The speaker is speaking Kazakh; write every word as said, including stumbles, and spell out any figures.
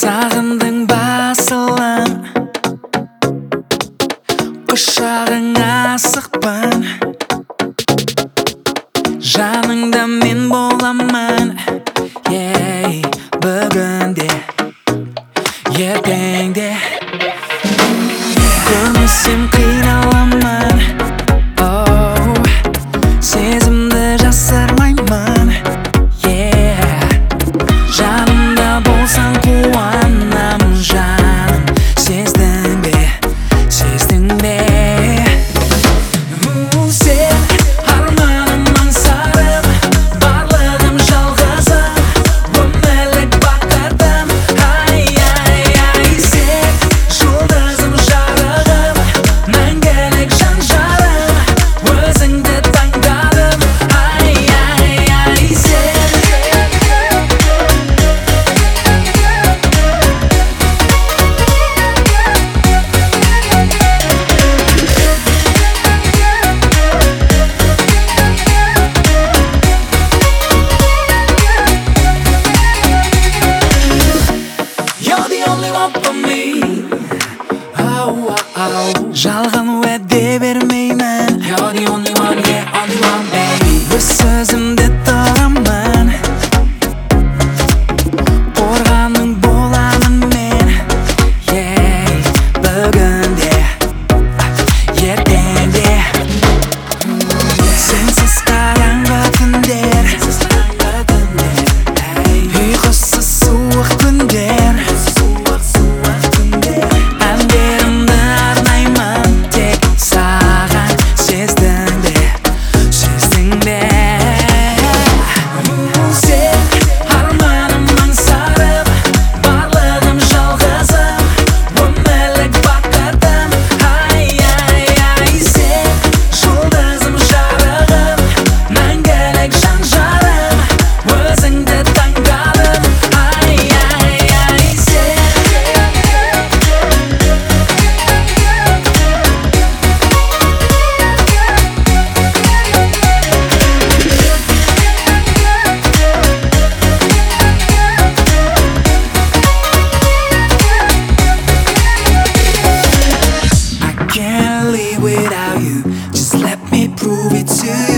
Sağındың басылын, құшағыңа асықпын. Жаныңда мен боламын, yeah, бүгін де, ертең де. Көрмесем қиналамын, oh, сезімді жасырмаймын, yeah. Жанымда болсаң қуанамын жаным, сездің бе, сездің бе? Сен арманым аңсарым, барлығым жалғызым, өмірлік бақытым. Ай, ай, ай, сен жұлдызым, жарығым, мәңгілік жан жарым, өзіңді таңдадым. Ай, ай, ай, сен You're the only one for me. Oh, oh, oh. Жалған уәде бермеймін. You're the only one, yeah, only one, baby. Өз сөзімді тұрамын, қорғаның боламын мен, yeah, бүгін де, ертең де. Сенсіз қараңғы түндер, ұйқысыз суық күндер. Әндерімді арнаймын тек саған, сездің бе, сездің бе? Сен арманым аңсарым, барлығым жалғызым, өмірлік бақытым. Ай, ай, ай, сен жұлдызым, жарығым, мәңгілік жан жарым, өзіңді таңдадым. Ай, ай, ай, сен I can't live without you. Just let me prove it to you.